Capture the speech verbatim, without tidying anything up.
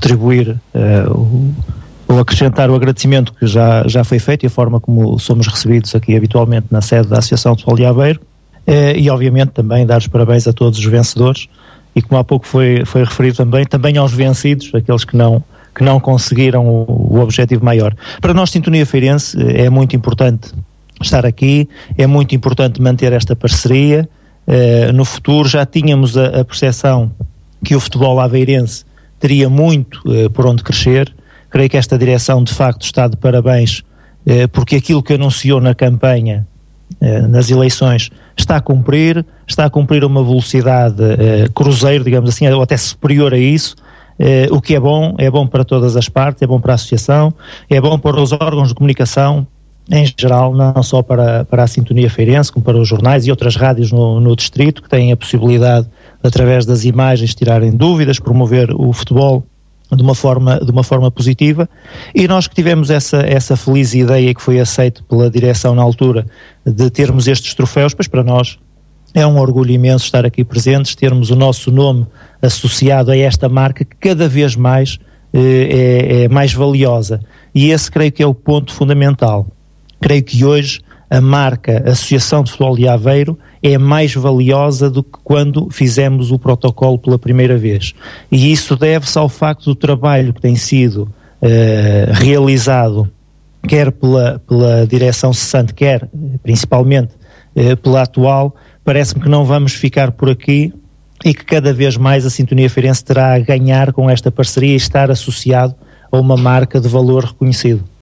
retribuir uh, o, ou acrescentar o agradecimento que já, já foi feito e a forma como somos recebidos aqui habitualmente na sede da Associação de Futebol de Aveiro, uh, e obviamente também dar os parabéns a todos os vencedores e, como há pouco foi, foi referido também, também aos vencidos, aqueles que não, que não conseguiram o, o objetivo maior. Para nós, Sintonia Feirense, é muito importante estar aqui, é muito importante manter esta parceria. Uh, no futuro já tínhamos a, a percepção que o futebol aveirense teria muito uh, por onde crescer. Creio que esta direção de facto está de parabéns, uh, porque aquilo que anunciou na campanha, uh, nas eleições, está a cumprir, está a cumprir uma velocidade uh, cruzeiro, digamos assim, ou até superior a isso, uh, o que é bom, é bom para todas as partes, é bom para a associação, é bom para os órgãos de comunicação, em geral, não só para, para a Sintonia Feirense, como para os jornais e outras rádios no, no distrito, que têm a possibilidade, através das imagens, tirarem dúvidas, promover o futebol de uma forma, de uma forma positiva. E nós que tivemos essa, essa feliz ideia que foi aceita pela direção na altura de termos estes troféus, pois para nós é um orgulho imenso estar aqui presentes, termos o nosso nome associado a esta marca que cada vez mais eh, é, é mais valiosa. E esse creio que é o ponto fundamental. Creio que hoje a marca Associação de Futebol de Aveiro é mais valiosa do que quando fizemos o protocolo pela primeira vez. E isso deve-se ao facto do trabalho que tem sido uh, realizado, quer pela, pela direção cessante, quer principalmente uh, pela atual. Parece-me que não vamos ficar por aqui e que cada vez mais a Sintonia Feirense terá a ganhar com esta parceria e estar associado a uma marca de valor reconhecido.